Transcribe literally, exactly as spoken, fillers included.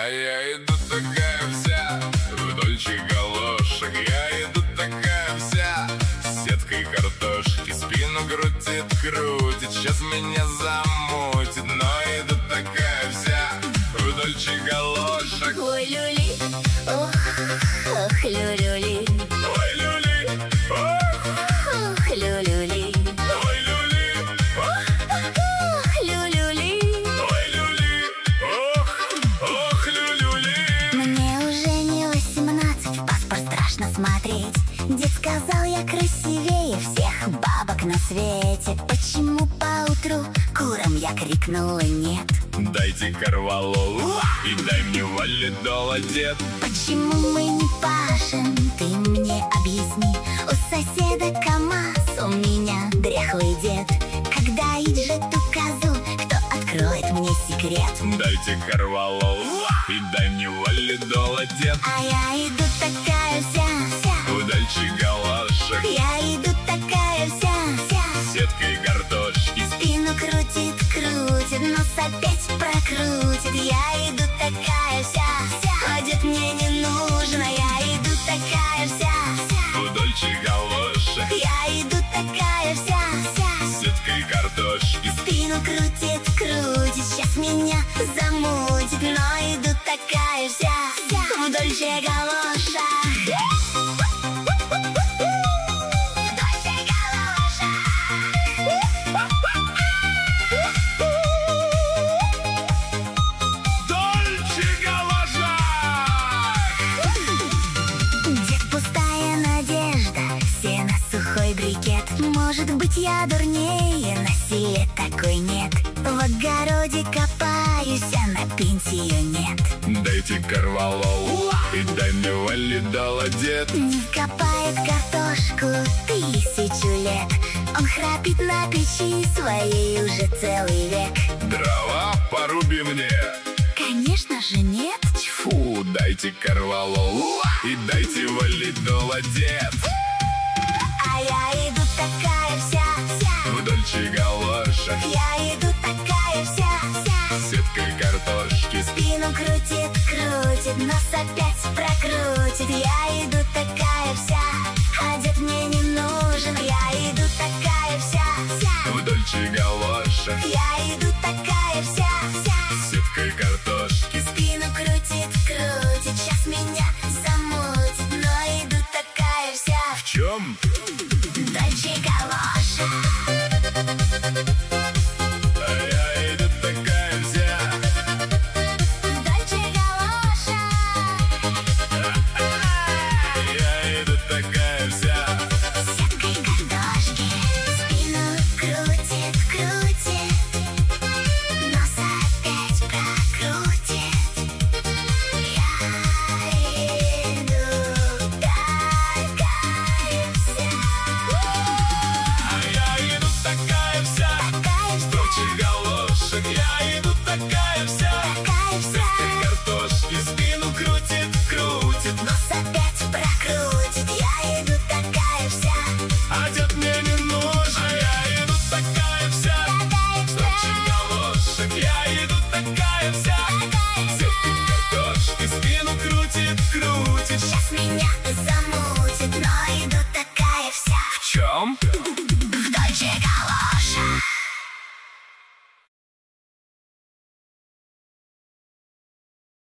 А я иду такая вся в дольче галошах. Я иду такая вся с сеткой картошки. Спину крутит, крутит, сейчас меня замутит. Но иду такая вся в дольче галошах. Ой, люли, ох, ох, люли, ой, люли, ох, ох, люли, ой, люли, ох, люли. ой, люли, ох, ох, люли. Мне уже не восемнадцать, в паспорт страшно смотреть. Дед сказал, я красивее всех бабок на свете. Почему поутру курам я крикнула нет? Дайте корвалолу и дай мне валидола, дед. Почему мы не пашем, ты мне объясни. У соседа КамАЗ, у меня дряхлый дед. Когда ежет ту козу, кто откроет мне секрет? Дайте корвалолу и дай мне валидола, дед. А я иду такая вся, вся В дальче галошах, я иду такая вся, вся с сеткой картошки. спину крутит, крутит, нос опять прокрутит. Я иду такая вся, вся а дед мне не нужно. Я иду такая вся, вся В дальче галошах, я иду такая вся, вся с сеткой картошки. спину крутит, крутит, сейчас меня замутит. Но иду такая вся, вся в дольче галошах. В дольче галошах. Дольче галошах! Дед пустая надежда, сено сухой брикет. Может быть, я дурнее, на силе такой нет. В огороде копаюсь, а на пенсию нет. Дайте корвалолу и дай мне валидола, дед. Не копает картошку тысячу лет. Он храпит на печи своей уже целый век. Дрова поруби мне. Конечно же нет. Тьфу, дайте корвалолу и дайте валидола, дед. А я иду такая вся, вся В дольче галошах, я иду такая вся, вся с сеткой картошки. спину крутит, крутит, нос опять прокрутит. Я иду такая вся, а дед мне не нужен. Я иду такая вся, вся В дольче галошах, я иду такая вся, вся с сеткой картошки. спину крутит, крутит, сейчас меня замутит. Но иду такая вся В чем? в дольче галошах. А я иду такая вся. В дольче галошах. Я иду такая вся. С сеткой картошки спину крутит, крутит, нос опять прокрутит. Я иду такая вся. А я иду такая вся. Такая В дольче галошах, я иду такая вся. такая С вся. сеткой картошки. Спину крутит, крутит. Нос опять прокрутит. Я иду такая вся. А дед мне не нужен. А я иду такая вся. Такая В дольче вся. галошах, я иду такая вся. Такая С сеткой картошки. Спину крутит, крутит. Сейчас меня замутит, но иду такая вся. В чем?